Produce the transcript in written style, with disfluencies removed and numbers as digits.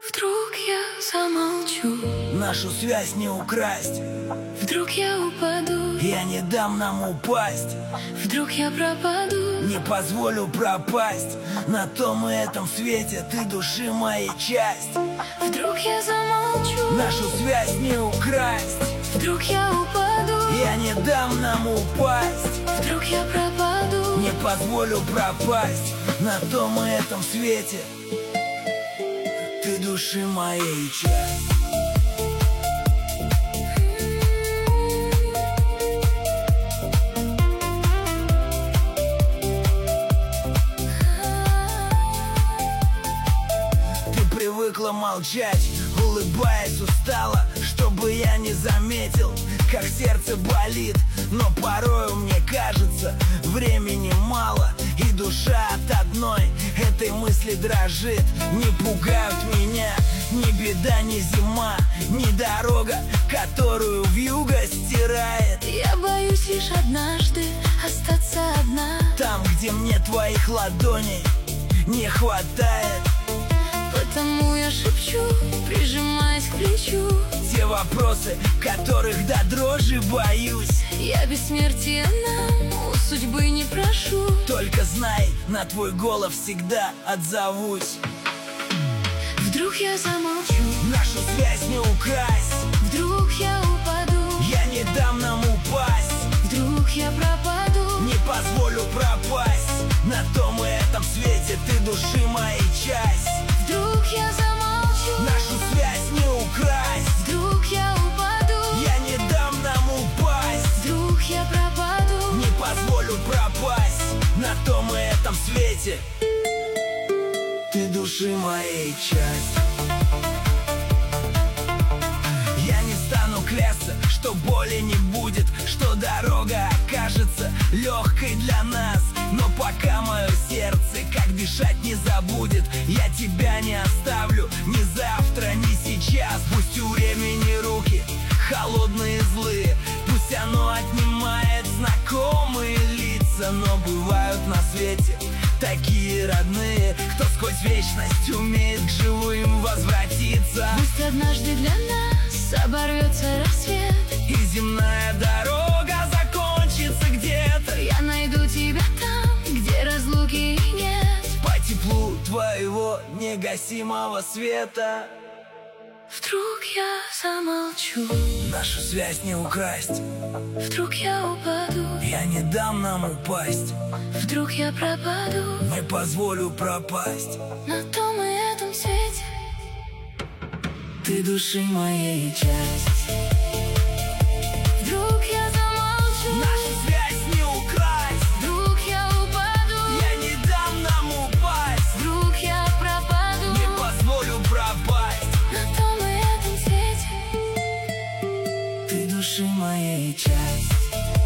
Вдруг я замолчу, нашу связь не украсть. вдруг я упаду, Я не дам нам упасть, вдруг я пропаду, не позволю пропасть. На том и этом свете ты души моей часть. вдруг я замолчу, Нашу связь не украсть. вдруг я упаду, Я не дам нам упасть, вдруг я пропаду, не позволю пропасть. На том и этом свете ты души моей часть. Ты привыкла молчать, улыбаясь устала, чтобы я не заметил, как сердце болит. Но порою мне кажется, времени мало, и душа от одной этой мысли дрожит. Не пугают меня ни беда, ни зима, ни дорога, которую вьюга стирает. я боюсь лишь однажды остаться одна, Там, где мне твоих ладоней не хватает. потому я шепчу, прижимаясь к плечу. Те вопросы, которых до дрожи боюсь. Я бессмертия нам у судьбы не прошу, Только знай, на твой голос всегда отзовусь. вдруг я замолчу, Нашу связь не украсть. вдруг я упаду, Я не дам нам упасть, вдруг я пропаду, не позволю пропасть. На том и этом свете ты души моей часть. вдруг я замолчу, Нашу связь не украсть. вдруг я упаду, Я не дам нам упасть, вдруг я пропаду, не позволю пропасть. На том и этом свете ты души моей часть. Я не стану клясться, что боли не будет, что дорога окажется легкой для нас. Но пока мое сердце как дышать не забудет, я тебя не оставлю ни завтра, ни сейчас. Пусть у времени руки холодные, злые, пусть оно отнимает знакомые лица, но бывают на свете такие родные, кто сквозь вечность умеет к живым возвратиться. пусть однажды для нас оборвется рассвет, И земная дорога закончится где-то. я найду тебя там, где разлуки нет. По теплу твоего негасимого света. Вдруг я замолчу, Нашу связь не украсть. вдруг я упаду, Я не дам нам упасть, вдруг я пропаду, не позволю пропасть. на том и этом свете Ты души моей часть. вдруг я замолчу, Нашу связь не украсть. вдруг я упаду, Я не дам нам упасть, вдруг я пропаду, не позволю пропасть. на том и этом свете Ты души моей часть.